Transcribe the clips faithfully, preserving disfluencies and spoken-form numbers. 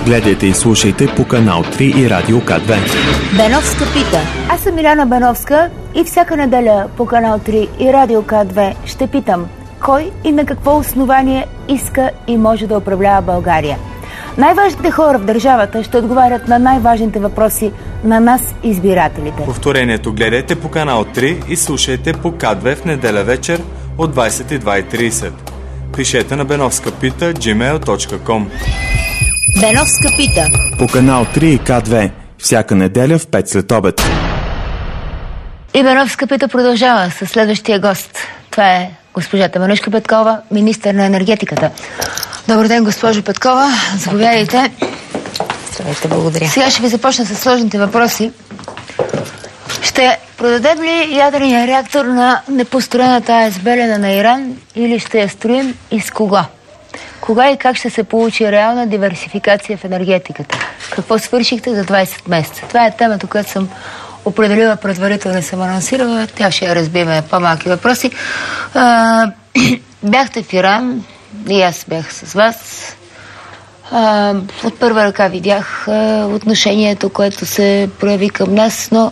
Гледайте и слушайте по канал три и Радио К две. Беновска пита. Аз съм Миляна Беновска и всяка неделя по канал три и Радио К две ще питам кой и на какво основание иска и може да управлява България. Най-важните хора в държавата ще отговарят на най-важните въпроси на нас, избирателите. Повторението гледайте по канал три и слушайте по К две в неделя вечер от двадесет и две и тридесет. Пишете на беновска пита джимейл точка ком. Беновска пита. По канал три и К две. Всяка неделя в пет след обед. И Беновска пита продължава със следващия гост. Това е госпожа Теменужка Петкова, министър на енергетиката. Добър ден, госпожо Петкова. Заповядайте. Здравейте, благодаря. Сега ще ви започна с сложните въпроси. Ще продадем ли ядрения реактор на непостроената АЕЦ Белене на Иран или ще я строим и с кого? Кога и как ще се получи реална диверсификация в енергетиката? Какво свършихте за двадесет месеца? Това е темата, която съм определила предварително, съм анонсирала. Тя ще я разбиме по-малки въпроси. А, бяхте в Иран и аз бях с вас. А, от първа ръка видях а, отношението, което се прояви към нас, но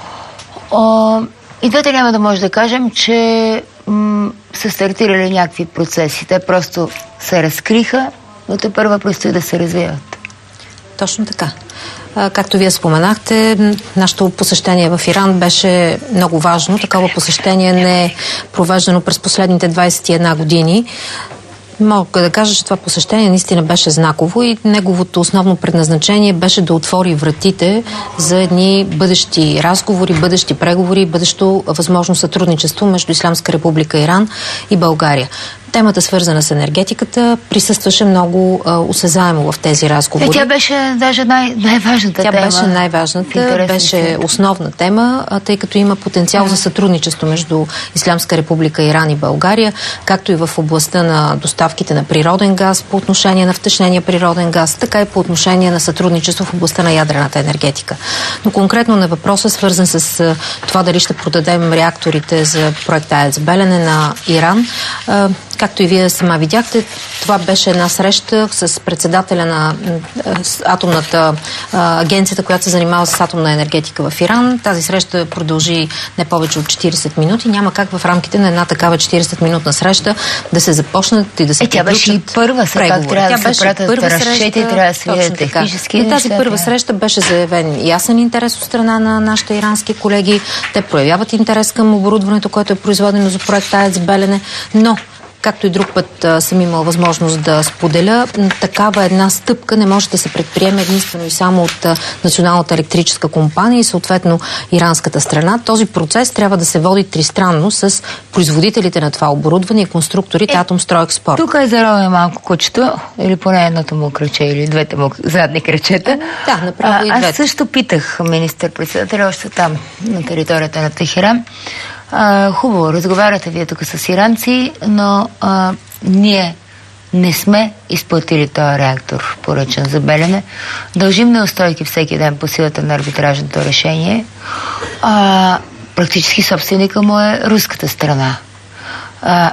а, и двете няма да може да кажем, че м- са стартирали някакви процеси. Те просто се разкриха, но те първа предстои да се развиват. Точно така. Както вие споменахте, нашето посещение в Иран беше много важно. Такова посещение не е провеждано през последните двадесет и една години. Мога да кажа, че това посещение наистина беше знаково и неговото основно предназначение беше да отвори вратите за едни бъдещи разговори, бъдещи преговори, бъдещо възможно сътрудничество между Ислямска република Иран и България. Темата, свързана с енергетиката, присъстваше много а, осезаемо в тези разговори. Е, тя беше даже най- най-важната тя тема. Тя беше най-важната, беше основна тема, а, тъй като има потенциал а. за сътрудничество между Ислямска република Иран и България, както и в областта на доставките на природен газ, по отношение на втечнения природен газ, така и по отношение на сътрудничество в областта на ядрената енергетика. Но конкретно на въпроса, свързан с а, това дали ще продадем реакторите за проекта АЕЦ Белене на Иран, а, както и вие сама видяхте, това беше една среща с председателя на с атомната а, агенцията, която се занимава с атомна енергетика в Иран. Тази среща продължи не повече от четиридесет минути. Няма как в рамките на една такава четиридесет-минутна среща да се започнат и да се е, тя беше и първа, сега как трябва да се пратят разчети, трябва да се видят технически неща. Тази първа среща беше заявен ясен интерес от страна на нашите ирански колеги. Те проявяват интерес към оборудването, което е произведено за проекта АЕЦ Белене, но както и друг път а, съм имал възможност да споделя, такава една стъпка не може да се предприеме единствено и само от а, Националната електрическа компания и съответно иранската страна. Този процес трябва да се води тристранно с производителите на това оборудване и конструкторите е, Атомстройекспорт. Тук е заровен малко кучето, или поне едното му кръче, или двете му задни кръчета. Да, направо и двете. Аз също питах министър-председателя още там, на територията на Техеран. А, хубаво, разговаряте вие тук с иранци, но а, ние не сме изплатили този реактор, поръчен за Белене. Дължим неустойки всеки ден по силата на арбитражното решение. А, практически собственика му е руската страна. А,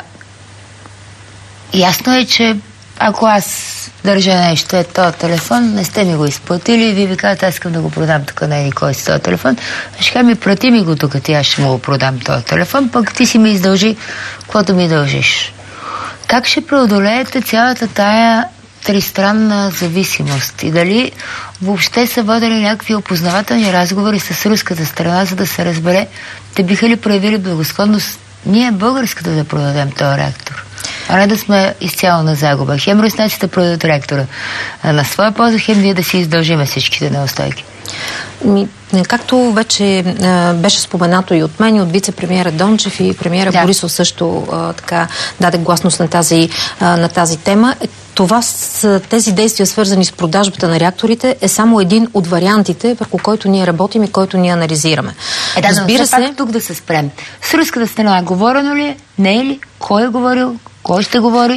ясно е, че ако аз държа нещо, е този телефон, не сте ми го изплатили и вие ви казвате, аз искам да го продам тук на никой с този телефон. Ще кажа ми, прати ми го тук, ти аз ще му го продам този телефон, пък ти си ми издължи, каквото ми дължиш. Как ще преодолеете цялата тая тристранна зависимост и дали въобще са водили някакви опознавателни разговори с руската страна, за да се разбере, те биха ли проявили благосклонност ние българската да продадем този реактор? А не да сме изцяло на загуба. Хем руснаците продадат реактора на своя полза, хем ние да си издължиме всичките неустойки. Ми, както вече а, беше споменато и от мен, и от вице-премиера Дончев и премиера да. Борисов също а, така даде гласност на тази, а, на тази тема. Това с тези действия, свързани с продажбата на реакторите, е само един от вариантите, върху който ние работим и който ние анализираме. Е, да, разбира но се, пак тук да се спрем. С руската страна говорено ли е? Не е ли? Кой е говорил? Кой ще говори?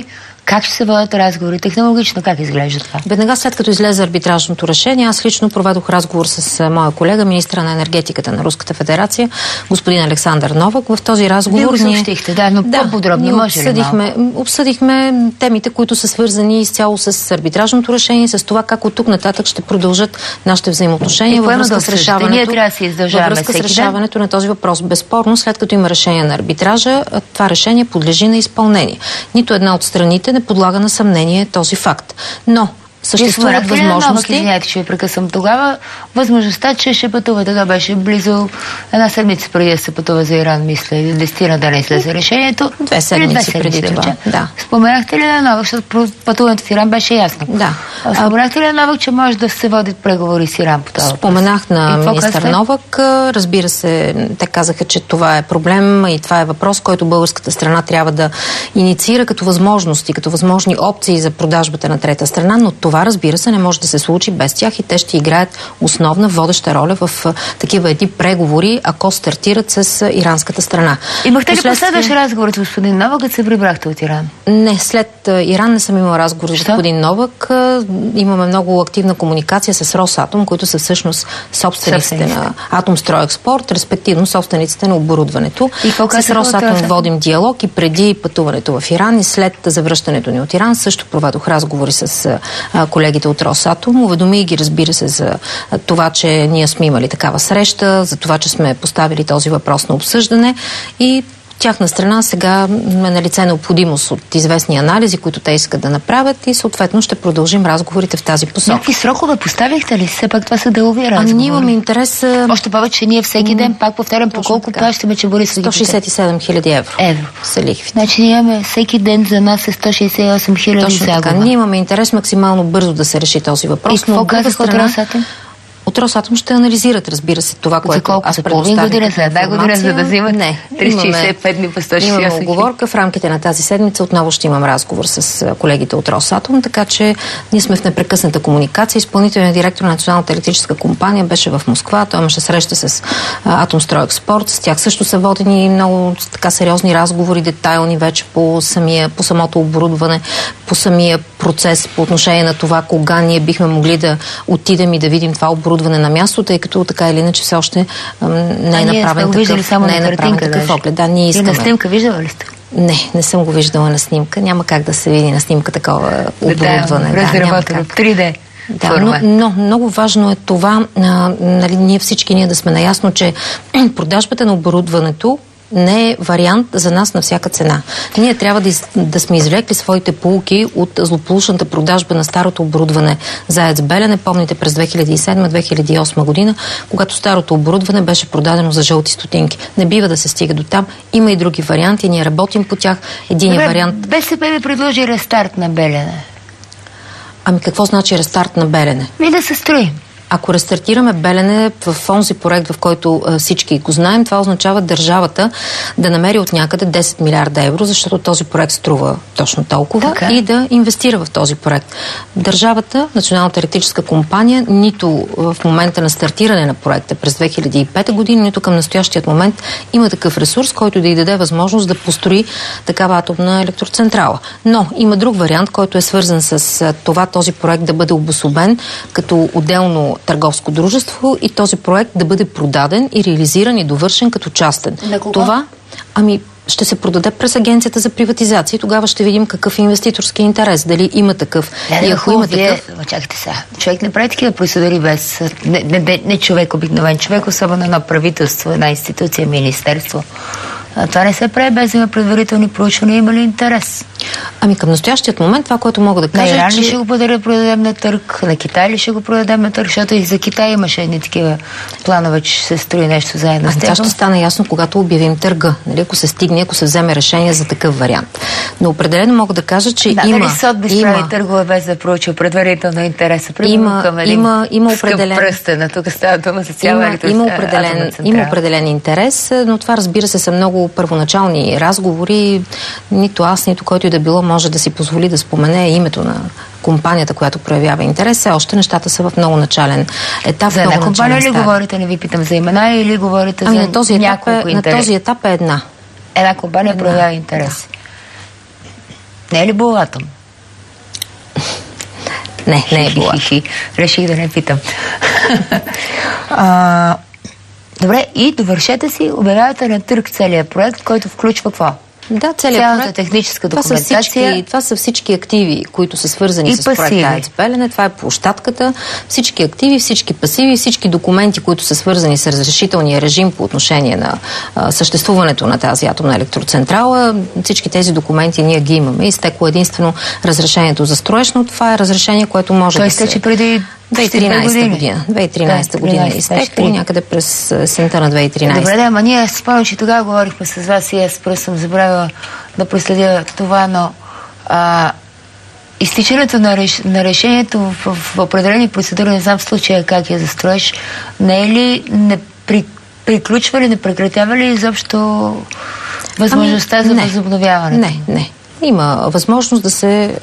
Как ще се водят разговори? Технологично как изглежда това? Веднага след като излезе арбитражното решение, аз лично проведох разговор с моя колега, министра на енергетиката на Руската федерация, господин Александър Новак. В този разговор Вие го съобщихте, да, но да, по-подробно може обсъдихме, ли малко? Обсъдихме темите, които са свързани изцяло с арбитражното решение, с това как от тук нататък ще продължат нашите взаимоотношения във връзка, да с, решаването, Ние трябва да си във връзка с решаването на този въпрос. Безспорно, след като има решение на арбитража, това решение подлежи на изпълнение. Нито една от страните не подлага на съмнение този факт. Но съществуват възможности. Извинете, че ви прекъсвам тогава. Възможността, че ще пътувате, да беше близо една седмица преди да се пътува за Иран, мисля, или десетина да не излезе решението. Две седмици преди това. Да. Споменахте ли на Новак, защото пътуването в Иран беше ясно? Да. Споменахте ли на Новак, че може да се водят преговори с Иран по това? Споменах на министър Новак. Разбира се, те казаха, че това е проблем и това е въпрос, който българската страна трябва да инициира като възможности, като възможни опции за продажбата на трета страна, но това, разбира се, не може да се случи без тях и те ще играят основна водеща роля в такива едни преговори, ако стартират с иранската страна. Имахте ли последващ разговор с господин Новак, като се прибрахте от Иран? Не, след Иран не съм имала разговор с господин Новак. Имаме много активна комуникация с Росатом, които са всъщност собствениците на Атомстройекспорт, респективно собствениците на оборудването. И с Росатом водим диалог и преди пътуването в Иран и след завръщането ни от Иран също проведох разговори с колегите от Росатом. Уведоми ги, разбира се, за това, че ние сме имали такава среща, за това, че сме поставили този въпрос на обсъждане и тяхна страна сега е налице необходимост от известни анализи, които те искат да направят и съответно ще продължим разговорите в тази посока. Някакви срокове поставихте ли? Все пак това са делови разговори. А ние имаме интерес... Още повече ние всеки ден, пак повтарям, по колко плащаме, че Борис... сто шейсет и седем хиляди евро. Евро. Са лихвите. Значи ние имаме всеки ден за нас е сто шейсет и осем хиляди загуба. Така. Ние имаме интерес максимално бързо да се реши този въпрос. И какво казаха от Росатом? От Росатом ще анализират, разбира се, това, което колко, аз предоставих. Година, след една година, за да взимат не, триста шейсет и пет дни по сто шейсет и осем. Имаме оговорка. В рамките на тази седмица отново ще имам разговор с колегите от Росатом, така че ние сме в непрекъсната комуникация. Изпълнителният директор на Националната електрическа компания беше в Москва. Той имаше среща с Атомстройекспорт. С тях също са водени много така сериозни разговори, детайлни вече по, самия, по самото оборудване, по самия процес, по отношение на това кога ние бихме могли да отидем и да видим това оборудване на място, тъй като така или иначе все още ам, не е направен такъв, само не е направен такъв оглед. Да, ние искаме. И на снимка виждала ли сте? Не, не съм го виждала на снимка. Няма как да се види на снимка такова оборудване. Да, да, няма как. три Д. Да, но, но много важно е това, а, нали, ние всички ние да сме наясно, че продажбата на оборудването не е вариант за нас на всяка цена. Ние трябва да, из, да сме извлекли своите поуки от злополучната продажба на старото оборудване за АЕЦ Белене. Помните през две хиляди и седма - две хиляди и осма година, когато старото оборудване беше продадено за жълти стотинки. Не бива да се стига до там. Има и други варианти. Ние работим по тях. Единият вариант... БСП ви предложи рестарт на Белене. Ами какво значи рестарт на Белене? Ми да се строи. Ако рестартираме Белене в онзи проект, в който а, всички го знаем, това означава държавата да намери от някъде десет милиарда евро, защото този проект струва точно толкова, така, и да инвестира в този проект. Държавата, Националната електрическа компания, нито в момента на стартиране на проекта през две хиляди и пета година, нито към настоящият момент има такъв ресурс, който да й даде възможност да построи такава атомна електроцентрала. Но има друг вариант, който е свързан с а, това този проект да бъде обособен като отделно търговско дружество и този проект да бъде продаден и реализиран и довършен като частен. Това, ами, ще се продаде през Агенцията за приватизация и тогава ще видим какъв е инвеститорски интерес, дали има такъв. Не, и ако има такъв... Чакайте сега. Човек не прави такива процедури без... Не, не, не, не човек, обикновен човек, особено едно правителство, една институция, министерство. А това не се прави без да има предварителни проучвания, има ли интерес? Ами към настоящият момент това, което мога да кажа, на Иран че... ли ще го продадем на търг, на Китай ли ще го продадем на търг, защото и за Китай имаше едни такива планове, че ще се строи нещо заедно с това ще стане ясно, когато обявим търга, нали? Ако се стигне, ако се вземе решение за такъв вариант. Но определено мога да кажа, че да, има... Дали Сотбис има... прави търгове без да проучва предварително интереса? Има, към има, има определен... пръстена, тук става дума за цяла има, има, определен, има определен интерес, но това, разбира се, са много първоначални разговори. Нито аз, нито който и да било може да си позволи да спомене името на компанията, която проявява интерес. Все още нещата са в много начален етап. За една компания ли говорите, не ви питам за имена, или говорите ами за на този няколко е, интерес? На този етап е една. Една компания една. проявява интерес. Не е ли Булатом? Не, не е била. Реших да не питам. а, добре, и довършете си, обявявате на търг целият проект, който включва какво? Да, целият цялата проект, техническа това документация. Са всички, това са всички активи, които са свързани с проекта АЕЦ Белене. Това е площадката, всички активи, всички пасиви, всички документи, които са свързани с разрешителния режим по отношение на а, съществуването на тази атомна електроцентрала. Всички тези документи ние ги имаме. Изтекло единствено разрешението за строеж, но това е разрешение, което може Той да се... Той стече преди две хиляди и тринадесета година. две хиляди и тринадесета година е изтекло, някъде през есента на две хиляди и тринадесета. Добре, да, ама ние спомням, че тогава говорихме с вас и аз просто съм забравила да проследя това, но а, изтичането на, реш... на решението в, в определени процедури, не знам в случая как я застроиш, не е ли, не при... приключва ли, не прекратява ли изобщо възможността ами, за не, възобновяването? Не, не. Има възможност да се е,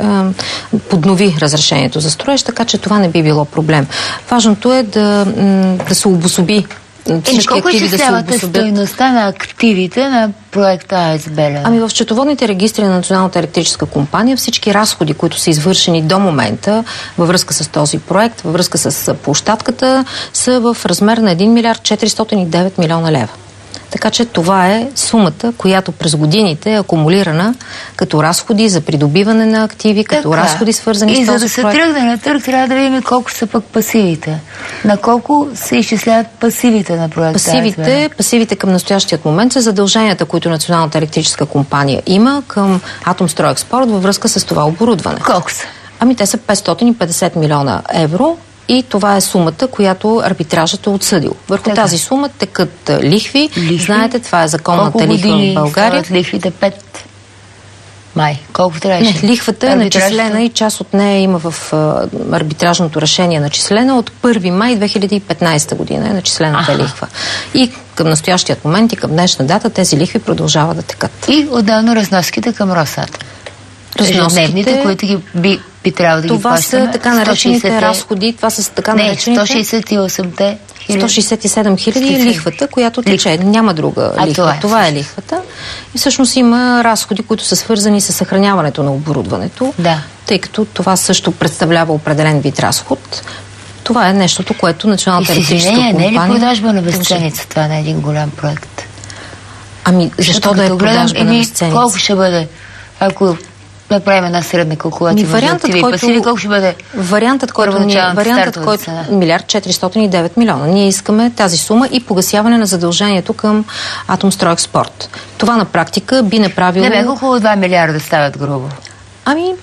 поднови разрешението за строеж, така че това не би било проблем. Важното е да, да се обособи. Еми, колко изчислявате стойността на активите на проекта АЕЦ Белене? Ами в счетоводните регистри на Националната електрическа компания всички разходи, които са извършени до момента във връзка с този проект, във връзка с площадката, са в размер на един милиард четиристотин и девет милиона лева. Така че това е сумата, която през годините е акумулирана като разходи за придобиване на активи, като така, разходи свързани и с този проект. И за да се тръгне на търг, трябва да видим колко са пък пасивите. На колко се изчисляват пасивите на проекта? Пасивите, пасивите към настоящият момент са задълженията, които Националната електрическа компания има към Атомстройекспорт във връзка с това оборудване. Колко са? Ами те са петстотин и петдесет милиона евро. И това е сумата, която арбитражът е отсъдил. Върху така. Тази сума текат лихви. лихви. Знаете, това е законната лихва в България. Колко лихвите? Пет май. Колко трябваше? Не, лихвата е начислена и част от нея има в а, арбитражното решение начислена. От първи май две хиляди и петнадесета година е начислената Аха. лихва. И към настоящият момент и към днешна дата тези лихви продължават да текат. И отделно разноските към Росатом. Ежедневните, които ги би, би трябвало да това ги плащаме. Това са така наречените разходи, това са така не, наречените... сто шейсет и осемте хиляди. сто шейсет и седем хиляди и лихвата, която тече. Лихва. Няма друга а, лихва. Това е. това е лихвата. И всъщност има разходи, които са свързани с съхраняването на оборудването, да. Тъй като това също представлява определен вид разход. Това е нещото, което Националната електрическа компания... Не е ли продажба на безценица? Това не е един голям проект. Ами, защо да е продажба на безценица? Колко ще бъде, ако направим една средна калкулация? Вариантът, който, пасиви, колко ще бъде вариантът, който, ние, вариантът, който милиард четиристотин и девет милиона. Ние искаме тази сума и погасяване на задължението към Атомстройекспорт. Това на практика би направило... Не бе, около два милиарда стават грубо. Ами,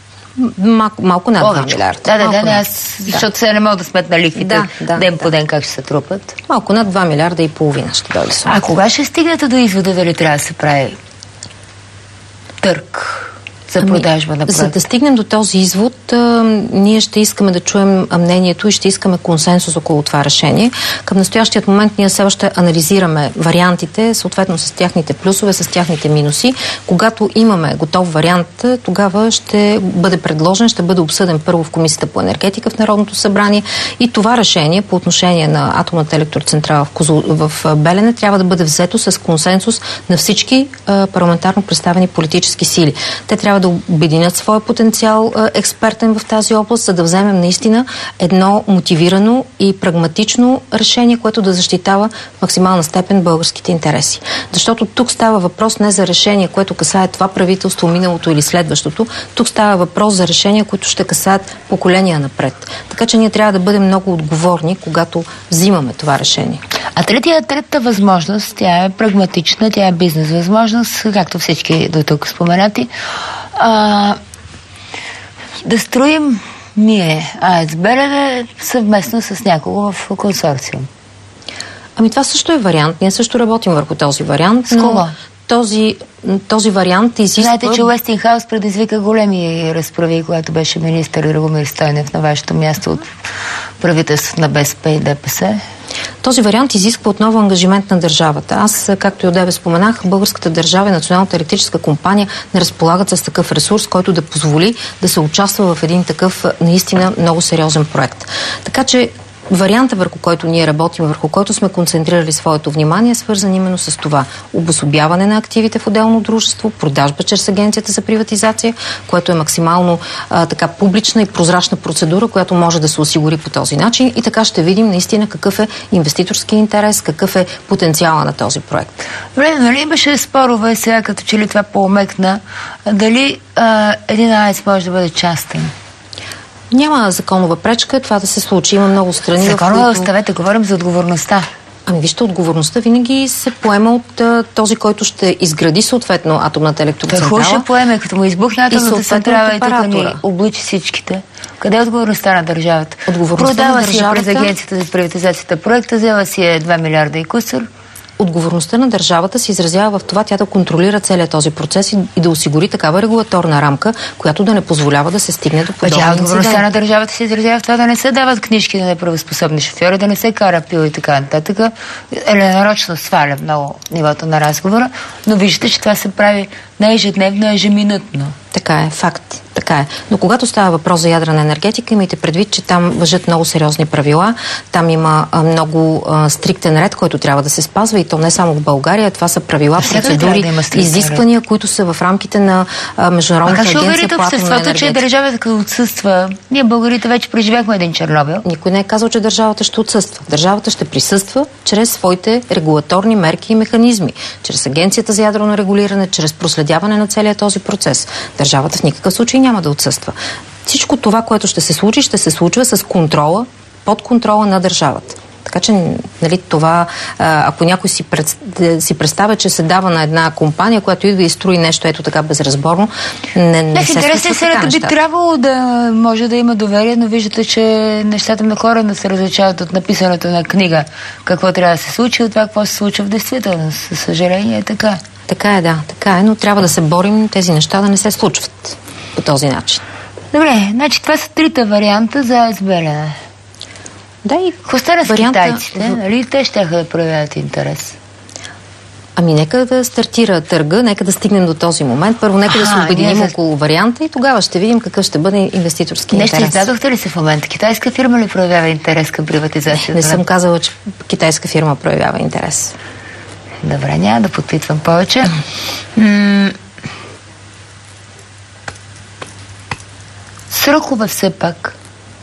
малко, малко над два милиарда. Да, да, да, да, аз, защото сега не мога да сметна лихвите да, да, ден по ден как ще се трупат. Малко над два милиарда и половина ще дойде сума. А кога ще стигнете до извода дали трябва да се прави търг за продажба на проект? За да стигнем до този извод, а, ние ще искаме да чуем мнението и ще искаме консенсус около това решение. Към настоящият момент ние все още анализираме вариантите, съответно с тяхните плюсове, с тяхните минуси. Когато имаме готов вариант, тогава ще бъде предложен, ще бъде обсъден първо в Комисията по енергетика в Народното събрание и това решение по отношение на атомната електроцентрала в, Козл... в Белене трябва да бъде взето с консенсус на всички а, парламентарно представени политически сили. Те трябва да обединят своя потенциал а, експертен в тази област, за да вземем наистина едно мотивирано и прагматично решение, което да защитава в максимална степен българските интереси. Защото тук става въпрос не за решение, което касае това правителство, миналото или следващото. Тук става въпрос за решения, които ще касаят поколения напред. Така че ние трябва да бъдем много отговорни, когато взимаме това решение. А третия, третата възможност, тя е прагматична, тя е бизнес възможност, както всички до тук споменати. А, да строим ние АЕЦ Белене съвместно с някого в консорциум. Ами това също е вариант. Ние също работим върху този вариант. С кого? Този, този вариант изисква... Знаете, че Уестингхаус предизвика големи разправи, когато беше министър Драгомир Стойнев на вашето място от правителството на БСП и ДПС. Този вариант изисква отново ангажимент на държавата. Аз, както и одеве споменах, българската държава и Националната електрическа компания не разполагат с такъв ресурс, който да позволи да се участва в един такъв наистина много сериозен проект. Така че варианта, върху който ние работим, върху който сме концентрирали своето внимание, е свързан именно с това. Обособяване на активите в отделно дружество, продажба чрез агенцията за приватизация, което е максимално а, така публична и прозрачна процедура, която може да се осигури по този начин, и така ще видим наистина какъв е инвеститорски интерес, какъв е потенциала на този проект. Добре, нали имаше спорове сега, като че ли това по-омекна, дали а, един АЕЦ може да бъде частен? Няма законова пречка това да се случи. Има много страни, Законова, в които... оставете, говорим за отговорността. Ами вижте, отговорността винаги се поема от а, този, който ще изгради съответно атомната електроцентрала. Той ще поеме, като му избухне атомната централа и тук ни обличи всичките. Къде е отговорността на държавата? Отговорността Продава на държавата... си през агенцията за приватизацията проекта, взела си е два милиарда и кусър. Отговорността на държавата се изразява в това тя да контролира целият този процес и, и да осигури такава регулаторна рамка, която да не позволява да се стигне до подобни инциденти. Отговорността на държавата се изразява в това да не се дават книжки на неправоспособни шофьори, да не се кара пил и така нататък. Еле нарочно сваля много нивото на разговора, но виждате, че това се прави не ежедневно, а ежеминутно. Така е, факт. Така е. Но когато става въпрос за ядрена енергетика, имайте предвид, че там важат много сериозни правила. Там има а, много а, стриктен ред, който трябва да се спазва, и то не само в България. Това са правила, процедури, да изисквания, ред, които са в рамките на а, Международната агенция по атомна енергетика. Как ще уверите обществото, че държавата като отсъства? Ние, българите, вече преживяхме един Чернобил. Никой не е казал, че държавата ще отсъства. Държавата ще присъства чрез своите регулаторни мерки и механизми, чрез агенцията за ядрено регулиране, чрез проследяване на целия този процес. Държавата в никакъв случай няма да отсъства. Всичко това, което ще се случи, ще се случва с контрола, под контрола на държавата. Така че, нали, това, ако някой си, пред, си представя, че се дава на една компания, която идва и строи нещо ето така безразборно, не, не се случва така нещата. Би трябвало да може да има доверие, но виждате, че нещата на хора не се различават от написането на книга. Какво трябва да се случи, от това какво се случва в действителност. Със съжаление е така. Така е, да. Така е, но трябва да се борим тези неща да не се случват по този начин. Добре, значи това са трите варианта за АЕЦ Белене. Да, и какво стана с китайците? Нали те щяха да проявяват интерес? Ами нека да стартира търга, нека да стигнем до този момент. Първо нека а, да се обединим за... около варианта и тогава ще видим какъв ще бъде инвеститорски интерес. Нещо издадохте ли се в момента? Китайска фирма ли проявява интерес към приватизацията? Не, не съм казала, че китайска фирма проявява интерес. Добре, няма да подпитвам повече. М- Срокове все пак.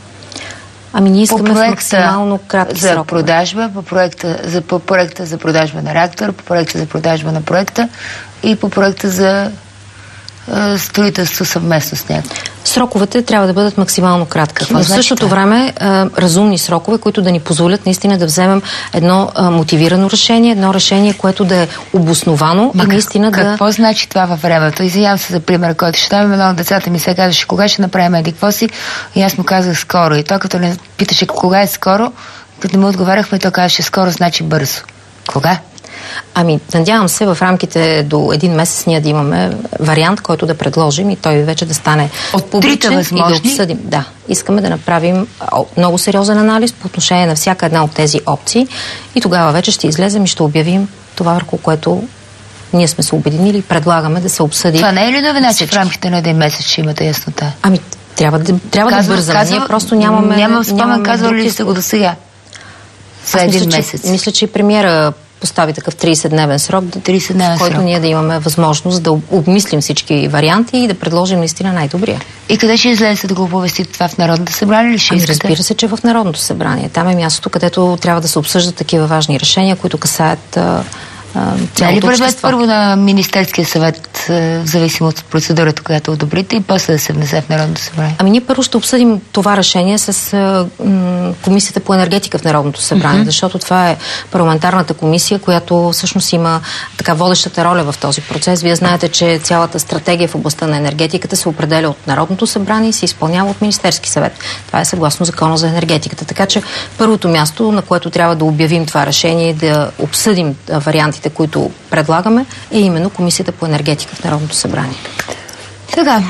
Ами ние искаме в максимално кратки за срокове. Продажба, по проекта, за, по проекта за продажба на реактор, по проекта за продажба на проекта и по проекта за е, строителство съвместно с някакво. Сроковете трябва да бъдат максимално кратки. Но в същото това? време е, разумни срокове, които да ни позволят наистина да вземем едно е, мотивирано решение, едно решение, което да е обосновано Ма, и наистина как, да... Какво значи това във времето? Извинявам се за пример, който ще давам. Едно от децата ми се казваше, кога ще направим еди какво си, и аз му казах скоро. И той като не питаше кога е скоро, като не му отговаряхме, той казваше скоро значи бързо. Кога? Ами, надявам се в рамките до един месец ние да имаме вариант, който да предложим и той вече да стане публичен и да обсъдим. Да, искаме да направим много сериозен анализ по отношение на всяка една от тези опции и тогава вече ще излезем и ще обявим това, върху което ние сме се обединили и предлагаме да се обсъди. Това не е ли новина, че в рамките на един месец ще имате яснота? Ами, трябва да, трябва казва, да бързаме. Казва, ние просто нямаме... Нямам спомен, казвали ли сте го до сега? За един мисля, месец. Че, мисля, че и премиера постави такъв тридесетдневен срок, тридесетдневен в който срок. ние да имаме възможност да обмислим всички варианти и да предложим наистина най-добрия. И къде ще излезете да го оповестите това в Народното събрание ли ще ами, разбира се, че в Народното събрание. Там е мястото, където трябва да се обсъждат такива важни решения, които касаят а, Нали предвид първо на Министерския съвет, в зависимост от процедурата, която одобрите, и после да се внесе в Народното събрание? Ами ние първо ще обсъдим това решение с м, Комисията по енергетика в Народното събрание, mm-hmm. защото това е парламентарната комисия, която всъщност има така водещата роля в този процес. Вие знаете, че цялата стратегия в областта на енергетиката се определя от Народното събрание и се изпълнява от Министерски съвет. Това е съгласно Закона за енергетиката. Така че първото място, на което трябва да обявим това решение и да обсъдим варианти, които предлагаме, е именно Комисията по енергетика в Народното събрание. Така,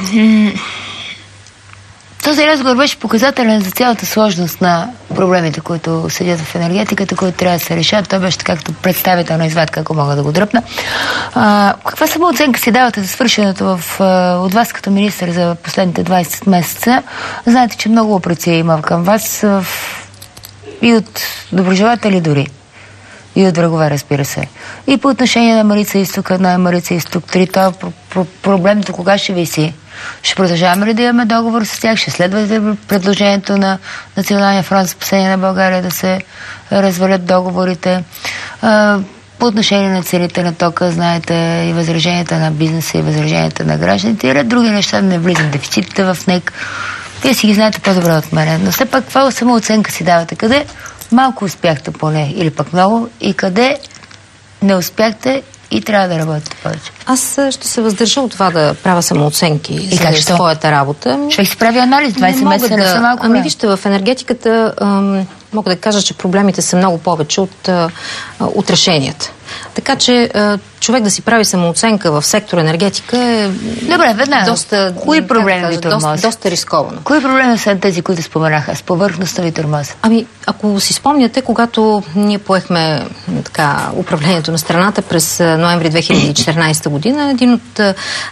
този разговор беше показателен за цялата сложност на проблемите, които седят в енергетиката, които трябва да се решат. Той беше както представителна извадка, ако мога да го дръпна. А, каква самооценка си давате за свършеното в, от вас като министър за последните двайсет месеца? Знаете, че много упреци има към вас. В И от доброжелатели дори. И от врагове, разбира се. И по отношение на Марица Изток едно и Марица Изток три, това проблем до кога ще виси? Ще продължаваме ли да имаме договор с тях? Ще следвате предложението на Националния фронт за спасение на България да се развалят договорите? По отношение на цените на тока, знаете, и възраженията на бизнеса, и възраженията на гражданите, и ред други неща, не влизат дефицитите в НЕК. Вие си ги знаете по-добре от мен. Но все пак това самооценка си давате. Къде малко успяхте поне, или пък много, и къде не успяхте и трябва да работите повече? Аз ще се въздържа от това да правя самооценки и за как, своята работа. Ще си прави анализ, двайсет месеца не са малко. Ами вижте, в енергетиката ам, мога да кажа, че проблемите са много повече от, а, от решенията. Така че а, човек да си прави самооценка в сектор енергетика е Добре, веднага. доста, кои проблеми ви доста, доста рисковано. Кои проблеми са тези, които споменаха? С повърхността ви тормоза? Ами, ако си спомняте, когато ние поехме така, управлението на страната през ноември две хиляди и четиринадесета година, един от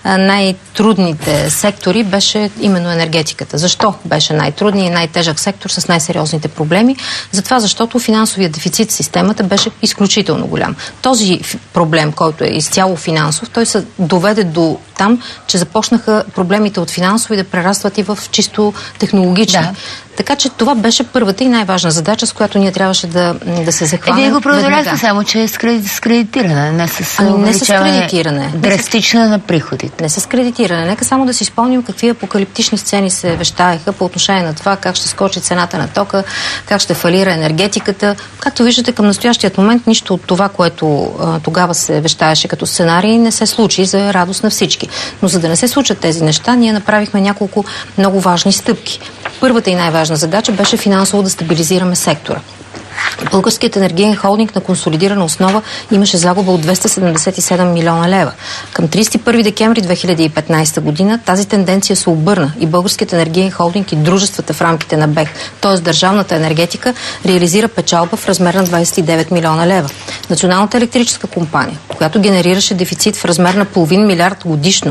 най-трудните сектори беше именно енергетиката. Защо беше най-трудният и най-тежък сектор с най-сериозните проблеми? Затова, защото финансовият дефицит в системата беше изключително голям. Този проблем, който е изцяло финансов, той се доведе до там, че започнаха проблемите от финансови да прерастват и в чисто технологични. Да. Така че това беше първата и най-важна задача, с която ние трябваше да, да се захванем. Е, вие го преодоляхте, само че е с кредитиране, не с ами, не с кредитиране. Драстична на приходите. Не с кредитиране. Нека само да си спомним какви апокалиптични сцени се вещаеха по отношение на това, как ще скочи цената на тока, как ще фалира енергетиката. Както виждате, към настоящият момент нищо от това, което а, тогава се вещаеше като сценарий, не се случи за радост на всички. Но за да не се случат тези неща, ние направихме няколко много важни стъпки. Първата и най-важна задача беше финансово да стабилизираме сектора. Българският енергиен холдинг на консолидирана основа имаше загуба от двеста седемдесет и седем милиона лева. Към тридесет и първи декември две хиляди и петнадесета година тази тенденция се обърна и Българският енергиен холдинг и дружествата в рамките на БЕХ, т.е. държавната енергетика, реализира печалба в размер на двадесет и девет милиона лева. Националната електрическа компания, която генерираше дефицит в размер на половин милиард годишно,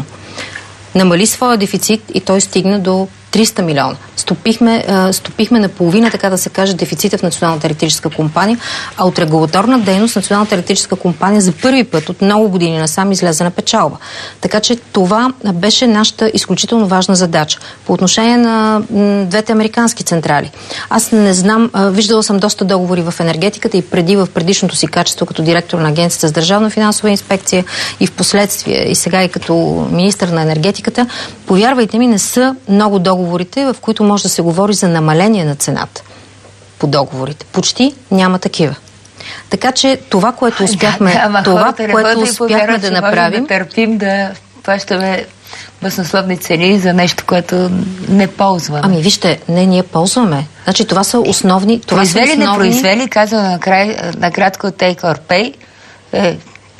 намали своя дефицит и той стигна до триста милиона. Стопихме, а, стопихме наполовина, така да се каже, дефицита в Националната електрическа компания, а от регулаторна дейност Националната електрическа компания за първи път от много години насам излезе на печалба. Така че това беше нашата изключително важна задача. По отношение на м, двете американски централи. Аз не знам, а, виждала съм доста договори в енергетиката и преди в предишното си качество като директор на Агенцията за държавна финансова инспекция и в последствие и сега и като министър на енергетиката. Повярвайте ми, не са много договори, в които може да се говори за намаление на цената по договорите. Почти няма такива. Така че това, което успяхме, да, да, това, което успяхме да направим... Да търпим да плащаме баснословни цени за нещо, което не ползваме. Ами вижте, не, ние ползваме. Значи това са основни... Това произвели, са основни... не произвели, казвам накрай, накратко take or pay, е,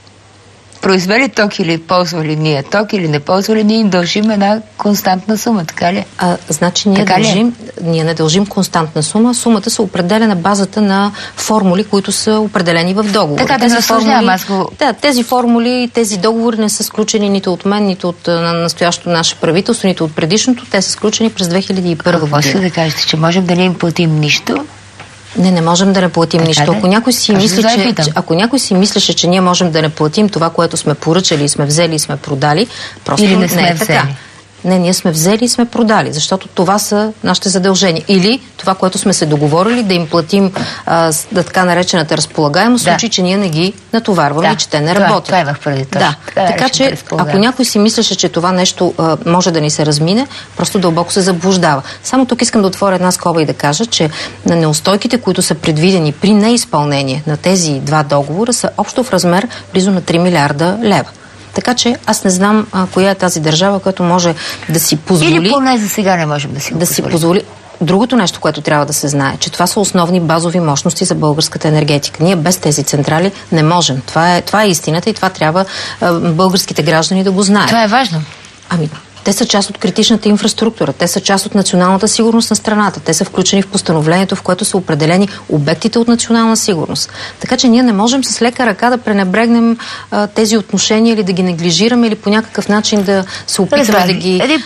произвели ток или ползвали ние ток или не ползвали, ние им дължим една константна сума, така ли? А, значи ние, дължим, ние не дължим константна сума. Сумата се определя на базата на формули, които са определени в договор. Така да формули, аз го... Да, тези формули, тези договори не са сключени нито от мен, нито от на настоящото наше правителство, нито от предишното. Те са сключени през две хиляди и първа година. Какво ще да кажете, че можем да не им платим нищо? Не, не можем да не платим така нищо. Ако някой, си мисли, да че, че, ако някой си мислеше, че ние можем да не платим това, което сме поръчали и сме взели и сме продали, просто или не сме не е взели. Така. Не, ние сме взели и сме продали, защото това са нашите задължения. Или това, което сме се договорили, да им платим а, да така наречената разполагаемост, в да. случай, че ние не ги натоварваме, да. че те не това, работят. Това имах преди това. Да. Това така че, ако някой си мислеше, че това нещо а, може да ни се размине, просто дълбоко се заблуждава. Само тук искам да отворя една скоба и да кажа, че на неустойките, които са предвидени при неизпълнение на тези два договора, са общо в размер близо на три милиарда лева. Така че аз не знам а, коя е тази държава, която може да си позволи... Или поне за сега не можем да си го да си позволи. Другото нещо, което трябва да се знае, че това са основни базови мощности за българската енергетика. Ние без тези централи не можем. Това е, това е истината и това трябва а, българските граждани да го знаят. Това е важно. Ами, те са част от критичната инфраструктура, те са част от националната сигурност на страната, те са включени в постановлението, в което са определени обектите от национална сигурност. Така че ние не можем с лека ръка да пренебрегнем а, тези отношения или да ги неглижираме или по някакъв начин да се опитаме да ги... Един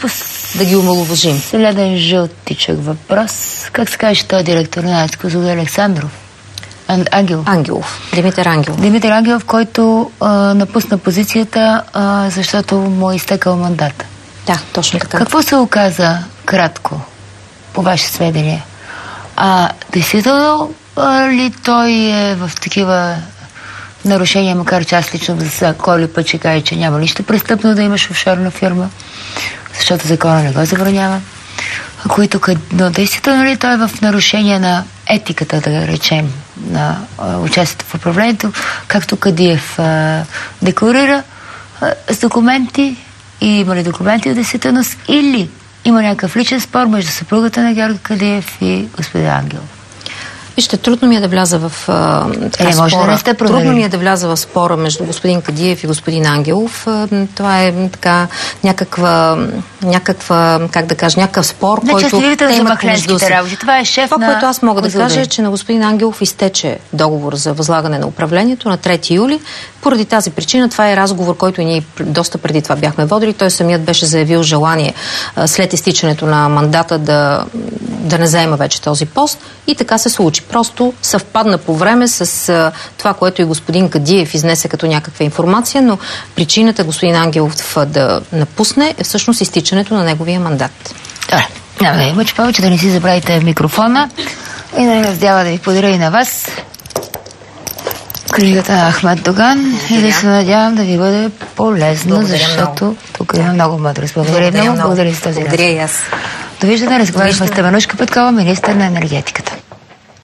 да ги омаловажим. Следен жълтичък въпрос. Как се каже този директор на АЕЦ Козлодуй? Александров? Ангелов. Ангелов. Димитър Ангелов. Димитър Ангелов, който а, напусна позицията, а, защото му е изтекал мандата. Да, точно така. Какво се оказа кратко, по ваше сведение? А действително ли той е в такива нарушения, макар че аз лично за коли път ще кажа, че няма нищо престъпно да имаш офшорна фирма, защото закона не го забранява. Които, но действително ли той е в нарушение на етиката, да речем, на а, участието в управлението, както Кадиев а, декларира а, с документи, и има ли документи от действителност, или има някакъв личен спор между съпругата на Георги Кадиев и господин Ангелов? Вижте, трудно ми е да вляза в а, така, е, може спора. Да не сте трудно ми е да вляза в спора между господин Кадиев и господин Ангелов. А, това е така някаква, някаква, как да кажа, някакъв спор, не, който те за имат между си. Работи. Това е шеф това, на... което аз мога да кажа е, че на господин Ангелов изтече договор за възлагане на управлението на трети юли. Поради тази причина това е разговор, който ние доста преди това бяхме водили. Той самият беше заявил желание а, след изтичането на мандата да, да не заема вече този пост и така се случи. Просто съвпадна по време с а, това, което и господин Кадиев изнесе като някаква информация, но причината господин Ангелов да напусне е всъщност изтичането на неговия мандат. Добре, няма да има, че повече да не си забравите микрофона и да не раздява да ви подаря и на вас книгата на Ахмед Доган и да се надявам да ви бъде полезно, благодаря защото много. Тук има много мъдрост. Благодаря, благодаря много. Благодаря за този разговор. Благодаря и аз. Довиждане, разговаряхме с Теменужка Петкова, министър на енергетиката.